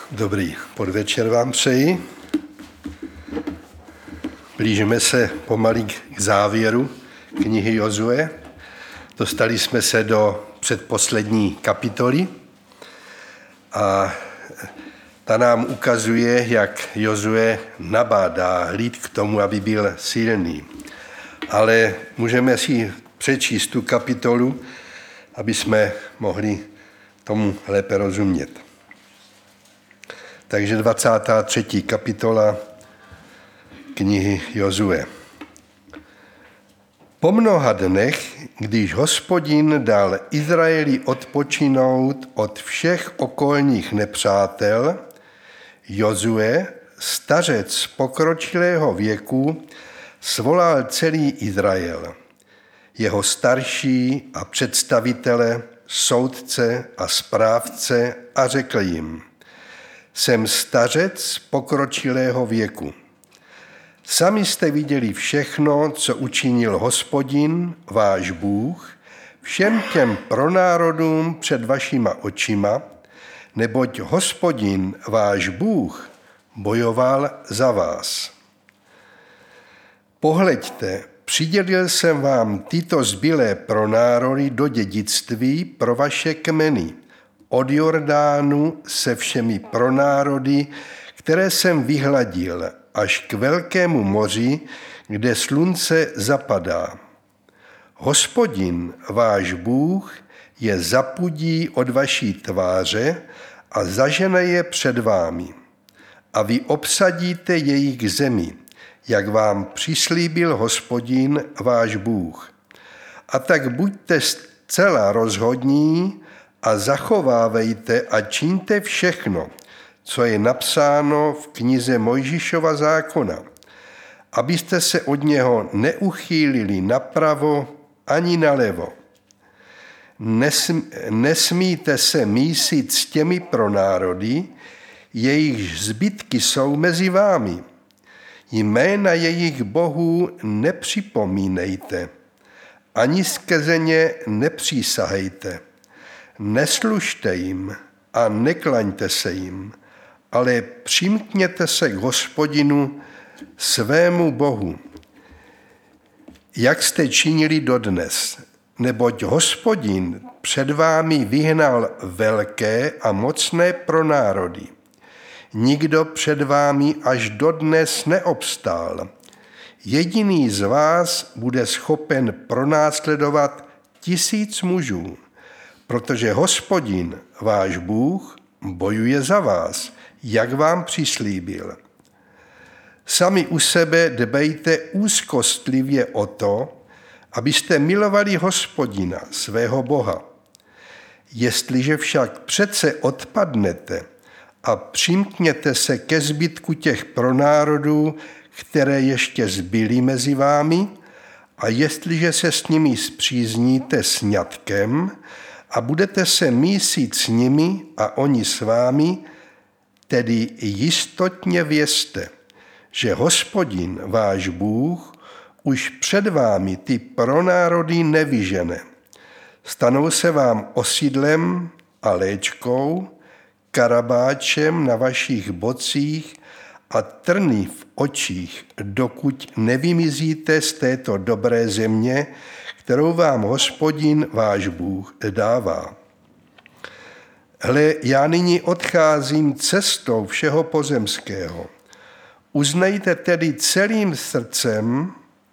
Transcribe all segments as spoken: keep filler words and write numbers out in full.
Dobrý podvečer vám přeji. Blížíme se pomalu k závěru knihy Jozue. Dostali jsme se do předposlední kapitoly a ta nám ukazuje, jak Jozue nabádá lid k tomu, aby byl silný. Ale můžeme si přečíst tu kapitolu, aby jsme mohli tomu lépe rozumět. Takže dvacátá třetí kapitola knihy Jozue. Po mnoha dnech, když Hospodin dal Izraeli odpočinout od všech okolních nepřátel, Jozue, stařec pokročilého věku, svolal celý Izrael, jeho starší a představitele, soudce a správce a řekl jim: Jsem stařec pokročilého věku. Sami jste viděli všechno, co učinil Hospodin, váš Bůh, všem těm pronárodům před vašima očima, neboť Hospodin, váš Bůh, bojoval za vás. Pohleďte, přidělil jsem vám tyto zbylé pronárody do dědictví pro vaše kmeny, od Jordánu se všemi pronárody, které jsem vyhladil, až k velkému moři, kde slunce zapadá. Hospodin, váš Bůh, je zapudí od vaší tváře a zažene je před vámi. A vy obsadíte jejich zemi, jak vám přislíbil Hospodin, váš Bůh. A tak buďte zcela rozhodní a zachovávejte a čiňte všechno, co je napsáno v knize Mojžíšova zákona, abyste se od něho neuchýlili napravo ani nalevo. Nesm, nesmíte se mísit s těmi pronárody, jejichž zbytky jsou mezi vámi. Jména jejich bohů nepřipomínejte, ani skrze ně nepřísahejte. Neslužte jim a neklaňte se jim, ale přimkněte se k Hospodinu, svému Bohu, jak jste činili dodnes, neboť Hospodin před vámi vyhnal velké a mocné pronárody. Nikdo před vámi až dodnes neobstál. Jediný z vás bude schopen pronásledovat tisíc mužů, protože Hospodin, váš Bůh, bojuje za vás, jak vám přislíbil. Sami u sebe dbejte úzkostlivě o to, abyste milovali Hospodina, svého Boha. Jestliže však přece odpadnete a přimkněte se ke zbytku těch pronárodů, které ještě zbyly mezi vámi, a jestliže se s nimi spřízníte sňatkem a budete se mísit s nimi a oni s vámi, tedy jistotně vězte, že Hospodin, váš Bůh, už před vámi ty pronárody nevyžene. Stanou se vám osídlem a léčkou, karabáčem na vašich bocích a trny v očích, dokud nevymizíte z této dobré země, kterou vám Hospodin, váš Bůh, dává. Hle, já nyní odcházím cestou všeho pozemského. Uznejte tedy celým srdcem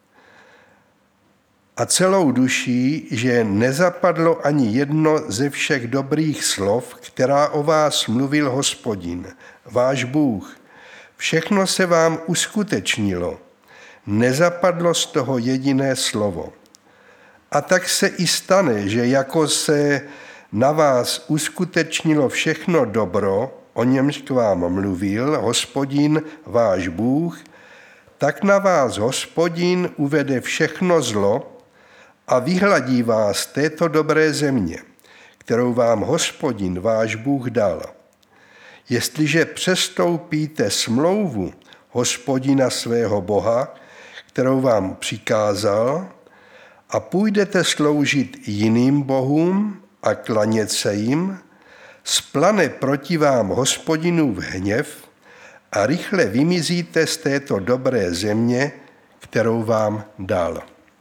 a celou duší, že nezapadlo ani jedno ze všech dobrých slov, která o vás mluvil Hospodin, váš Bůh. Všechno se vám uskutečnilo. Nezapadlo z toho jediné slovo. A tak se i stane, že jako se na vás uskutečnilo všechno dobro, o němž k vám mluvil Hospodin, váš Bůh, tak na vás Hospodin uvede všechno zlo a vyhladí vás z této dobré země, kterou vám Hospodin, váš Bůh, dal. Jestliže přestoupíte smlouvu Hospodina svého Boha, kterou vám přikázal, a půjdete sloužit jiným bohům a klanět se jim, Splane proti vám Hospodinův hněv a rychle vymizíte z této dobré země, kterou vám dal.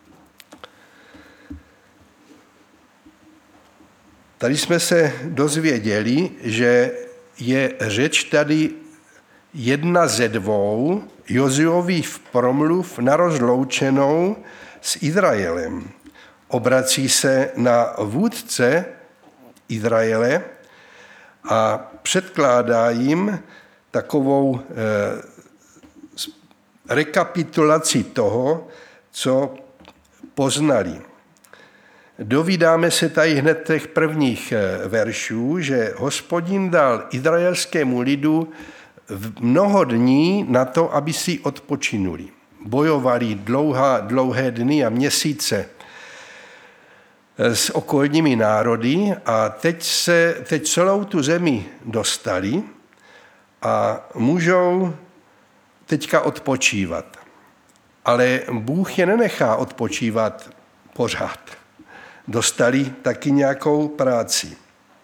Tady jsme se dozvěděli, že je řeč tady jedna ze dvou Jozuových promluv na rozloučenou s Izraelem. Obrací se na vůdce Izraele a předkládá jim takovou eh, rekapitulaci toho, co poznali. Dovídáme se tady hned těch prvních veršů, že Hospodin dal izraelskému lidu mnoho dní na to, aby si odpočinuli. Bojovali dlouhá, dlouhé dny a měsíce s okolními národy a teď, se, teď celou tu zemi dostali a můžou teďka odpočívat. Ale Bůh je nenechá odpočívat pořád. Dostali taky nějakou práci.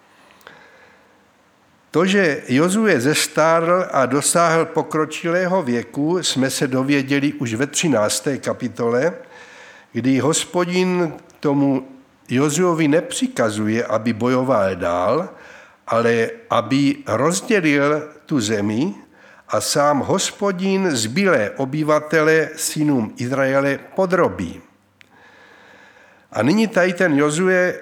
To, že Jozue zestárl a dosáhl pokročilého věku, jsme se dověděli už ve třinácté kapitole, kdy Hospodin tomu Jozuovi nepřikazuje, aby bojoval dál, ale aby rozdělil tu zemi a sám Hospodin zbylé obyvatele synům Izraele podrobí. A nyní tady ten Jozue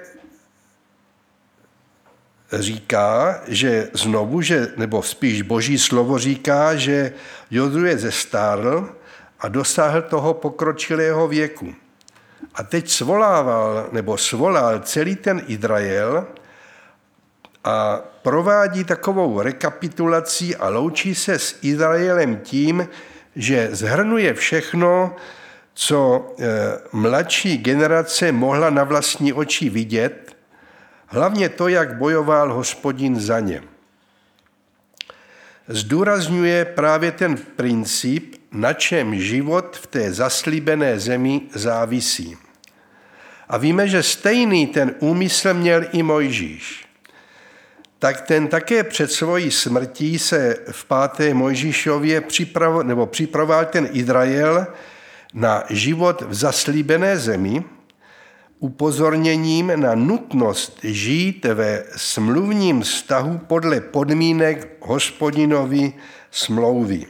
říká, že znovu, že, nebo spíš Boží slovo říká, že Jozue zestárl a dosáhl toho pokročilého věku. A teď svolával, nebo svolal celý ten Izrael a provádí takovou rekapitulaci a loučí se s Izraelem tím, že zhrnuje všechno, co mladší generace mohla na vlastní oči vidět, hlavně to, jak bojoval Hospodin za ně. Zdůrazňuje právě ten princip, na čem život v té zaslíbené zemi závisí. A víme, že stejný ten úmysl měl i Mojžíš. Tak ten také před svojí smrtí se v páté Mojžíšově připravoval, nebo připravoval ten Izrael na život v zaslíbené zemi, upozorněním na nutnost žít ve smluvním vztahu podle podmínek Hospodinovy smlouvy.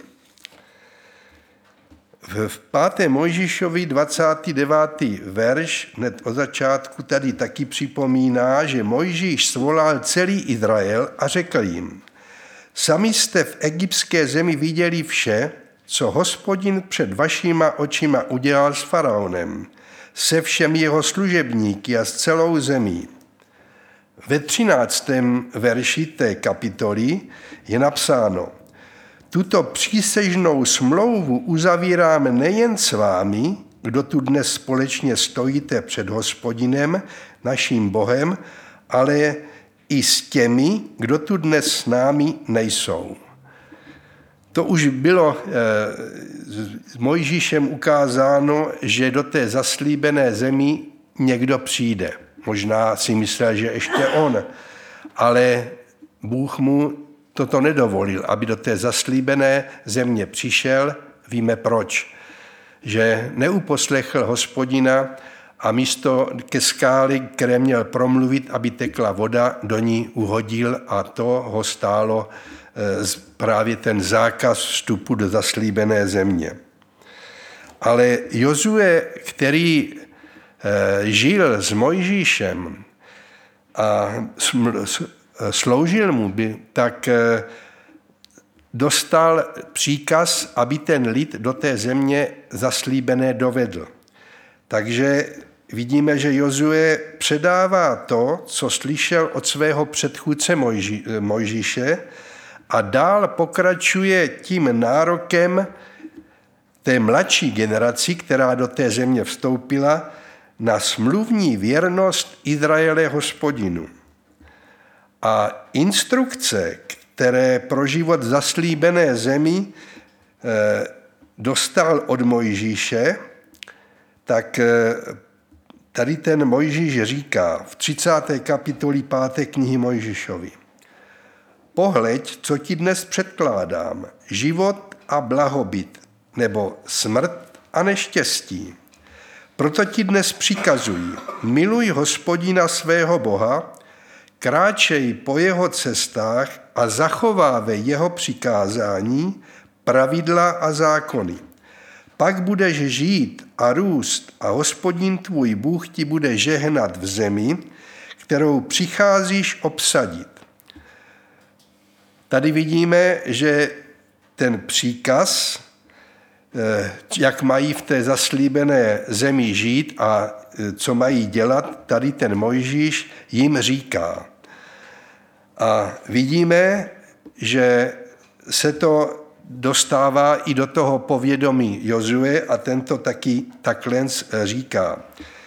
V páté Mojžíšovi dvacátý devátý verš hned od začátku tady taky připomíná, že Mojžíš svolal celý Izrael a řekl jim: Sami jste v egyptské zemi viděli vše, co Hospodin před vašima očima udělal s faraonem, se všemi jeho služebníky a s celou zemí. Ve třináctém verši té kapitoly je napsáno: Tuto přísežnou smlouvu uzavírám nejen s vámi, kdo tu dnes společně stojíte před Hospodinem, naším Bohem, ale i s těmi, kdo tu dnes s námi nejsou. To už bylo e, s Mojžíšem ukázáno, že do té zaslíbené zemi někdo přijde. Možná si myslel, že ještě on, ale Bůh mu toto nedovolil, aby do té zaslíbené země přišel. Víme proč. Že neuposlechl Hospodina a místo ke skály, které měl promluvit, aby tekla voda, do ní uhodil a to ho stálo právě ten zákaz vstupu do zaslíbené země. Ale Jozue, který žil s Mojžíšem a sloužil mu, by, tak dostal příkaz, aby ten lid do té země zaslíbené dovedl. Takže vidíme, že Jozue předává to, co slyšel od svého předchůdce Mojží, Mojžíše, a dál pokračuje tím nárokem té mladší generaci, která do té země vstoupila, na smluvní věrnost Izraele Hospodinu. A instrukce, které pro život zaslíbené zemi dostal od Mojžíše, tak tady ten Mojžíš říká v třicáté kapitoli páté knihy Mojžíšovi: Pohleď, co ti dnes předkládám, život a blahobyt, nebo smrt a neštěstí. Proto ti dnes přikazuji, miluj Hospodina svého Boha, kráčej po jeho cestách a zachovávej jeho přikázání, pravidla a zákony. Pak budeš žít a růst a Hospodin tvůj Bůh ti bude žehnat v zemi, kterou přicházíš obsadit. Tady vidíme, že ten příkaz, jak mají v té zaslíbené zemi žít a co mají dělat, tady ten Mojžíš jim říká. A vidíme, že se to dostává i do toho povědomí Jozue a tento taky takhle říká.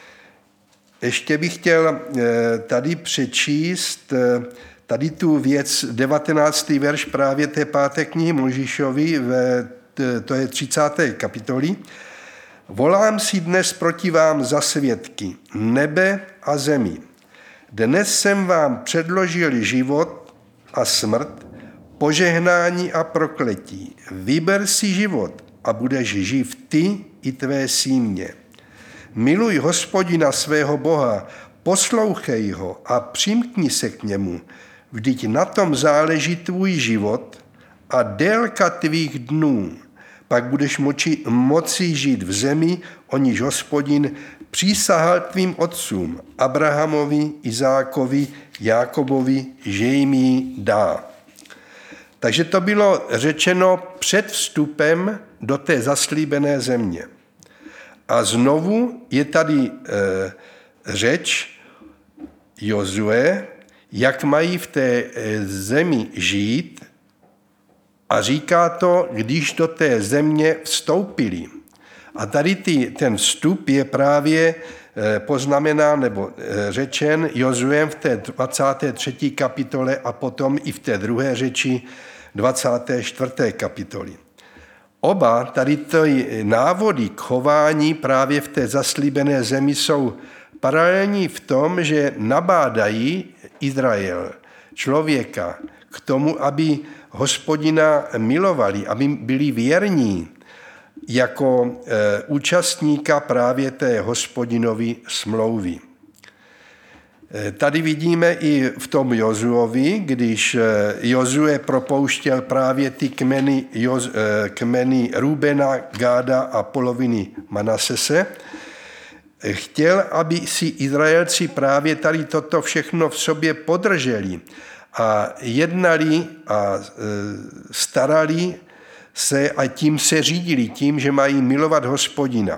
Ještě bych chtěl tady přečíst tady tu věc, devatenáctý verš právě té páté knihy Mojžíšovi, to je třicáté kapitoly. Volám si dnes proti vám za svědky, nebe a zemi. Dnes jsem vám předložil život a smrt, požehnání a prokletí. Vyber si život a budeš živ ty i tvé símě. Miluj Hospodina svého Boha, poslouchej ho a přimkni se k němu. Vždyť na tom záleží tvůj život a délka tvých dnů. Pak budeš moči, moci žít v zemi, o níž Hospodin přísahal tvým otcům, Abrahamovi, Izákovi, Jákobovi, že jim ji dá. Takže to bylo řečeno před vstupem do té zaslíbené země. A znovu je tady e, řeč Jozue, jak mají v té zemi žít, a říká to, když do té země vstoupili. A tady ty, ten vstup je právě poznamenán nebo řečen Jozuem v té dvacáté třetí kapitole a potom i v té druhé řeči dvacáté čtvrté kapitoly. Oba tady ty návody k chování právě v té zaslíbené zemi jsou paralelní v tom, že nabádají Izrael, člověka, k tomu, aby Hospodina milovali, aby byli věrní jako e, účastníka právě té Hospodinovy smlouvy. E, tady vidíme i v tom Jozuovi, když e, Jozue propouštěl právě ty kmeny, Joz, e, kmeny Rubena, Gáda a poloviny Manasese, chtěl, aby si Izraelci právě tady toto všechno v sobě podrželi a jednali a starali se a tím se řídili, tím, že mají milovat Hospodina.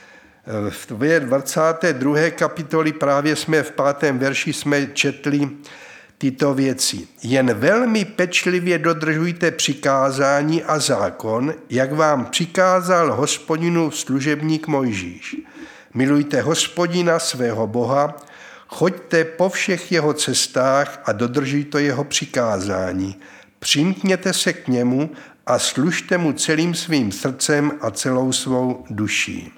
V dvacáté druhé kapitoli právě jsme v pátém verši jsme četli tyto věci. Jen velmi pečlivě dodržujte přikázání a zákon, jak vám přikázal Hospodinův služebník Mojžíš. Milujte Hospodina svého Boha, choďte po všech jeho cestách a dodržujte jeho přikázání. Přimkněte se k němu a služte mu celým svým srdcem a celou svou duší.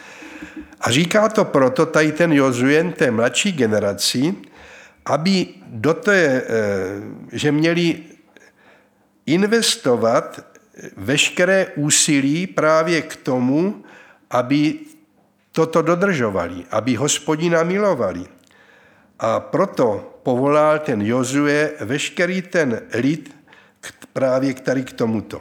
A říká to proto tady ten Jozuen té mladší generaci, aby do té, že měli investovat veškeré úsilí právě k tomu, aby toto dodržovali, aby Hospodina milovali. A proto povolal ten Jozue veškerý ten lid právě který k tomuto.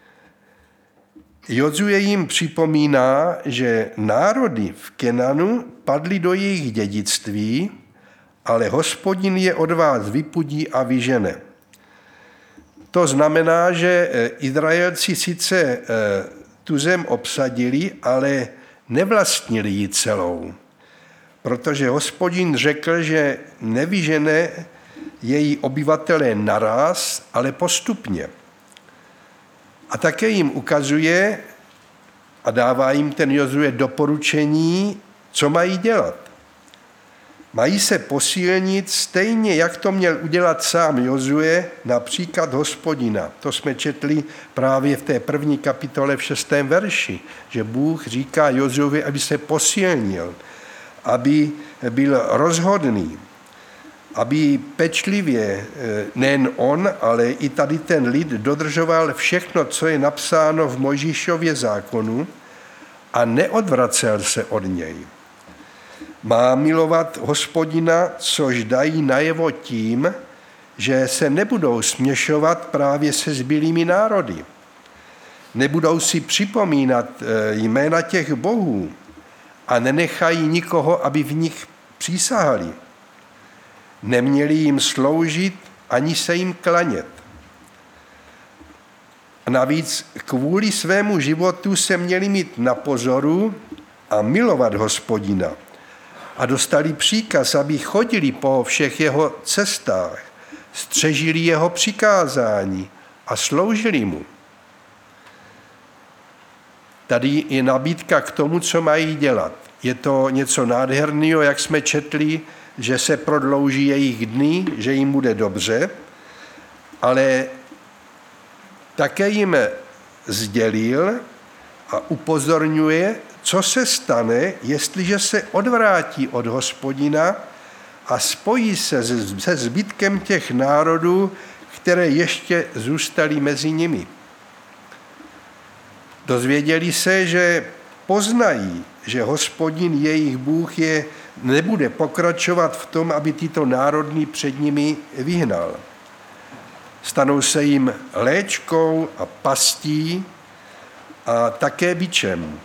Jozue jim připomíná, že národy v Kenanu padly do jejich dědictví, ale Hospodin je od vás vypudí a vyžene. To znamená, že Izraelci sice tu zem obsadili, ale nevlastnili ji celou, protože Hospodin řekl, že nevyžene její obyvatelé naráz, ale postupně. A také jim ukazuje a dává jim ten Jozue doporučení, co mají dělat. Mají se posílnit stejně, jak to měl udělat sám Jozue, například Hospodina. To jsme četli právě v té první kapitole v šestém verši, že Bůh říká Jozue, aby se posílnil, aby byl rozhodný. aby pečlivě nejen on, ale i tady ten lid dodržoval všechno, co je napsáno v Mojžíšově zákonu a neodvracel se od něj. Má milovat Hospodina, což dají najevo tím, že se nebudou směšovat právě se zbylými národy. Nebudou si připomínat jména těch bohů a nenechají nikoho, aby v nich přísahali. Neměli jim sloužit ani se jim klanět. A navíc kvůli svému životu se měli mít na pozoru a milovat Hospodina. A dostali příkaz, aby chodili po všech jeho cestách, střežili jeho přikázání a sloužili mu. Tady je nabídka k tomu, co mají dělat. Je to něco nádherného, jak jsme četli, že se prodlouží jejich dny, že jim bude dobře, ale také jim sdělil a upozorňuje, co se stane, jestliže se odvrátí od Hospodina a spojí se se zbytkem těch národů, které ještě zůstaly mezi nimi. Dozvěděli se, že poznají, že Hospodin jejich Bůh je nebude pokračovat v tom, aby tyto národy před nimi vyhnal. Stanou se jim léčkou a pastí a také bičem.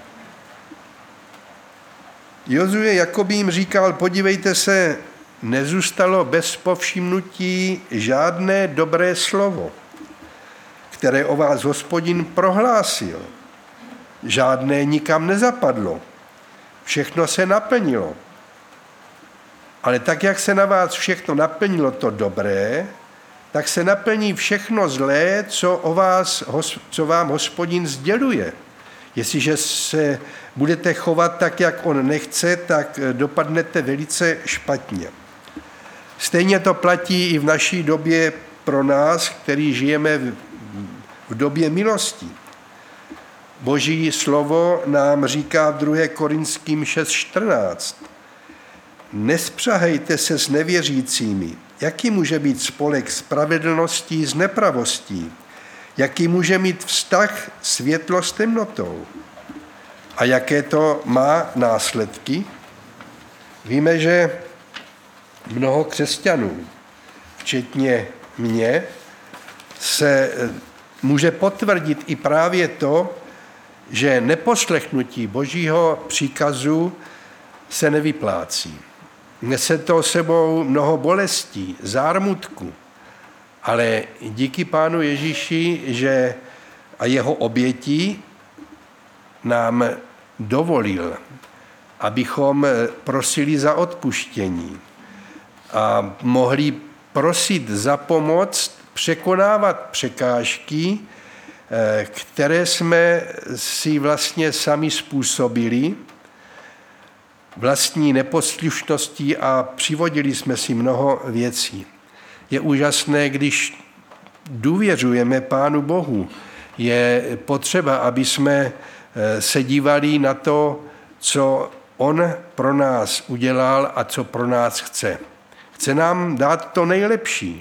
Jozue jakoby jim říkal, podívejte se, nezůstalo bez povšimnutí žádné dobré slovo, které o vás Hospodin prohlásil. Žádné nikam nezapadlo. Všechno se naplnilo. Ale tak, jak se na vás všechno naplnilo to dobré, tak se naplní všechno zlé, co, o vás, co vám Hospodin sděluje. Jestliže se budete chovat tak, jak on nechce, tak dopadnete velice špatně. Stejně to platí i v naší době pro nás, kteří žijeme v době milosti. Boží slovo nám říká v druhé Korinským šest čtrnáct. Nespřahejte se s nevěřícími. Jaký může být spolek spravedlností s nepravostí? Jaký může mít vztah světlo s temnotou? A jaké to má následky? Víme, že mnoho křesťanů, včetně mě, se může potvrdit i právě to, že neposlechnutí Božího příkazu se nevyplácí. Nese to sebou mnoho bolestí, zármutku, ale díky Pánu Ježíši, že a jeho obětí nám dovolil, abychom prosili za odpuštění a mohli prosit za pomoc překonávat překážky, které jsme si vlastně sami způsobili vlastní neposlušností a přivodili jsme si mnoho věcí. Je úžasné, když důvěřujeme Pánu Bohu. Je potřeba, aby jsme se dívali na to, co on pro nás udělal a co pro nás chce. Chce nám dát to nejlepší.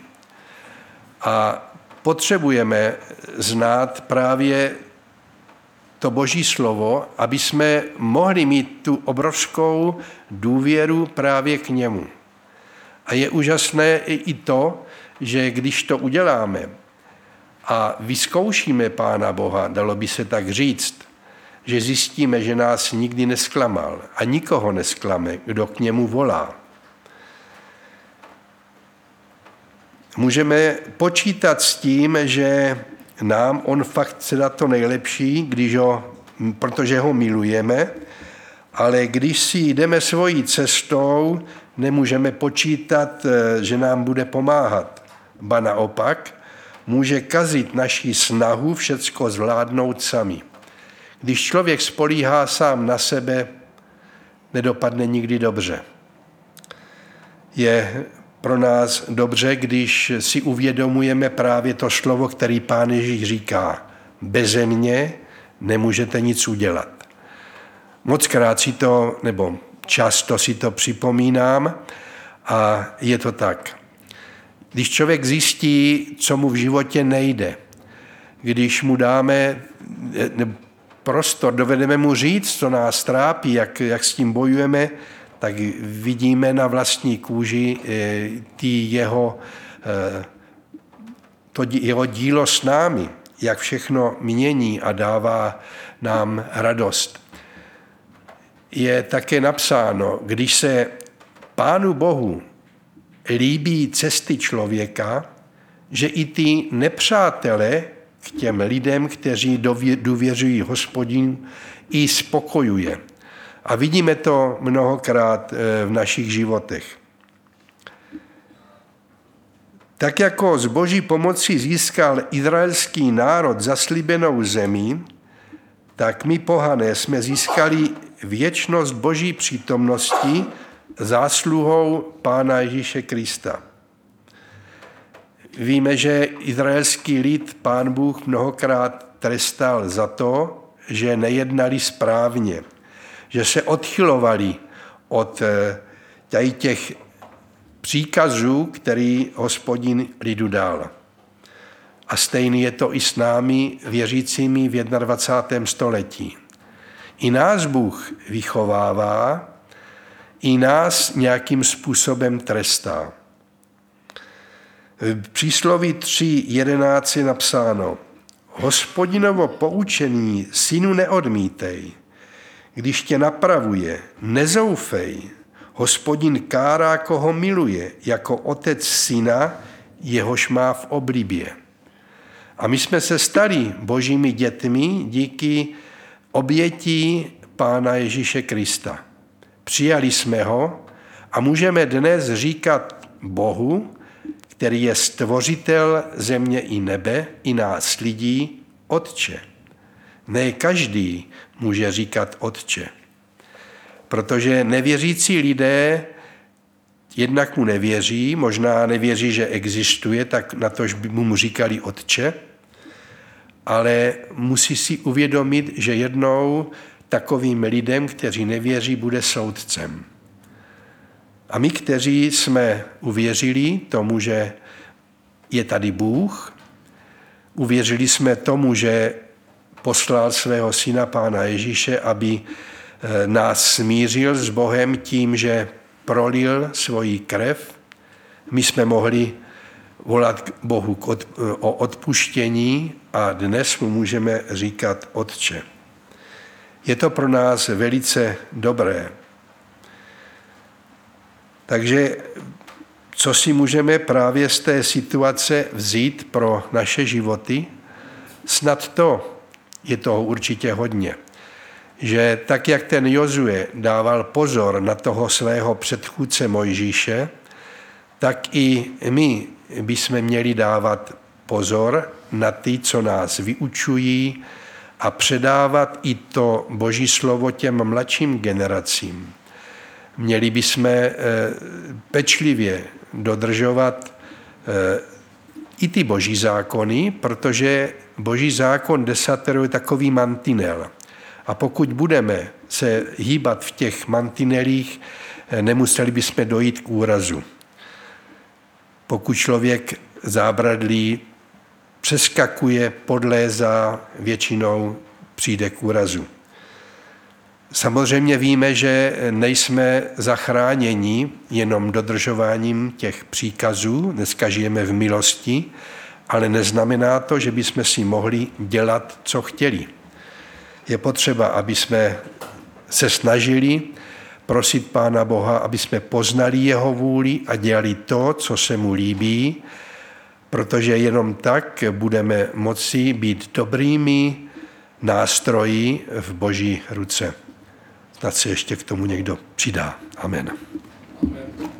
A potřebujeme znát právě to Boží slovo, aby jsme mohli mít tu obrovskou důvěru právě k němu. A je úžasné i to, že když to uděláme a vyzkoušíme Pána Boha, dalo by se tak říct, že zjistíme, že nás nikdy nesklamal a nikoho nesklame, kdo k němu volá. Můžeme počítat s tím, že nám on fakt chce dát to nejlepší, když ho, protože ho milujeme, ale když si jdeme svojí cestou, nemůžeme počítat, že nám bude pomáhat. Ba naopak, může kazit naši snahu všecko zvládnout sami. Když člověk spolíhá sám na sebe, nedopadne nikdy dobře. Je pro nás dobře, když si uvědomujeme právě to slovo, který Pán Ježíš říká. Beze mě nemůžete nic udělat. Mockrát si to, nebo často si to připomínám A je to tak. Když člověk zjistí, co mu v životě nejde, když mu dáme prostor, dovedeme mu říct, co nás trápí, jak, jak s tím bojujeme, tak vidíme na vlastní kůži tý jeho, to jeho dílo s námi, jak všechno mění a dává nám radost. Je také napsáno, když se Pánu Bohu líbí cesty člověka, že i ty nepřátelé k těm lidem, kteří důvěřují Hospodinu, i spokojuje. A vidíme to mnohokrát v našich životech. Tak jako z Boží pomoci získal izraelský národ zaslíbenou zemi, tak my pohané jsme získali věčnost Boží přítomnosti zásluhou Pána Ježíše Krista. Víme, že izraelský lid Pán Bůh mnohokrát trestal za to, že nejednali správně, že se odchylovali od těch příkazů, který Hospodin lidu dal. A stejný je to i s námi, věřícími v dvacátém prvním století. I nás Bůh vychovává, i nás nějakým způsobem trestá. V přísloví tři jedenáct je napsáno: Hospodinovo poučení synu neodmítej, když tě napravuje, nezoufej, Hospodin kárá, koho miluje, jako otec syna, jehož má v oblibě. A my jsme se stali božími dětmi díky obětí Pána Ježíše Krista. Přijali jsme ho a můžeme dnes říkat Bohu, který je stvořitel země i nebe, i nás lidí, Otče. Ne každý může říkat Otče, protože nevěřící lidé jednak mu nevěří, možná nevěří, že existuje, tak na tož by mu říkali Otče, ale musí si uvědomit, že jednou takovým lidem, kteří nevěří, bude soudcem. A my, kteří jsme uvěřili tomu, že je tady Bůh, uvěřili jsme tomu, že poslal svého syna Pána Ježíše, aby nás smířil s Bohem tím, že prolil svoji krev. My jsme mohli volat k Bohu o odpuštění a dnes mu můžeme říkat Otče. Je to pro nás velice dobré. Takže co si můžeme právě z té situace vzít pro naše životy? Snad to, je toho určitě hodně, že tak, jak ten Jozue dával pozor na toho svého předchůdce Mojžíše, tak i my bychom měli dávat pozor na ty, co nás vyučují, a předávat i to Boží slovo těm mladším generacím. Měli bychom pečlivě dodržovat i ty Boží zákony, protože Boží zákon desatero je takový mantinel. A pokud budeme se hýbat v těch mantinelích, nemuseli bychom dojít k úrazu. Pokud člověk zábradlí přeskakuje, podlézá, většinou přijde k úrazu. Samozřejmě víme, že nejsme zachráněni jenom dodržováním těch příkazů, dneska žijeme v milosti, ale neznamená to, že bychom si mohli dělat, co chtěli. Je potřeba, aby jsme se snažili prosit Pána Boha, aby jsme poznali jeho vůli a dělali to, co se mu líbí, protože jenom tak budeme moci být dobrými nástroji v Boží ruce. Snad se ještě k tomu někdo přidá. Amen. Amen.